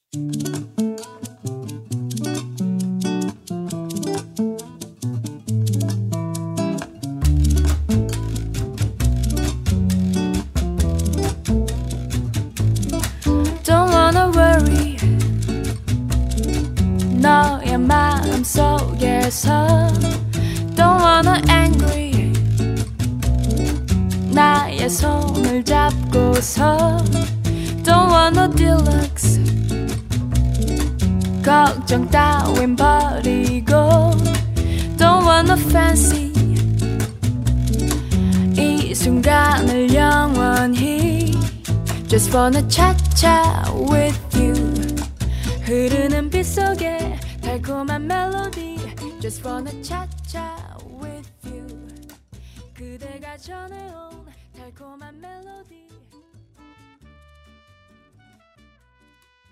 Don't wanna worry 너의 마음속에서 Don't wanna angry 나의 손을 잡고서 Don't wanna deluxe 걱정 따윈 버리고 Don't wanna fancy 이 순간을 영원히 Just wanna cha-cha with you 흐르는 빛 속에 달콤한 멜로디 Just wanna cha-cha with you 그대가 전해온 달콤한 멜로디